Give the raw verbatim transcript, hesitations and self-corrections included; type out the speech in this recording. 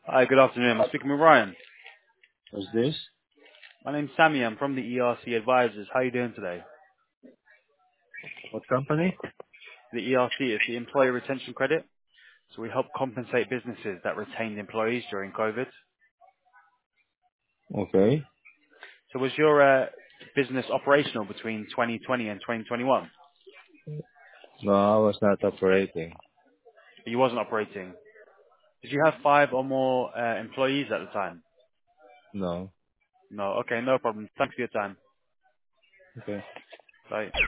Hi, good afternoon. I'm speaking with Ryan. What's this? My name's Sammy. I'm from the E R C Advisors. How are you doing today? What company? The E R C is the Employee Retention Credit. So we help compensate businesses that retained employees during COVID. Okay. So was your uh, business operational between twenty twenty and twenty twenty-one? No, I was not operating. You wasn't operating. Did you have five or more uh, employees at the time? No. No. Okay, no problem. Thanks for your time. Okay. Bye.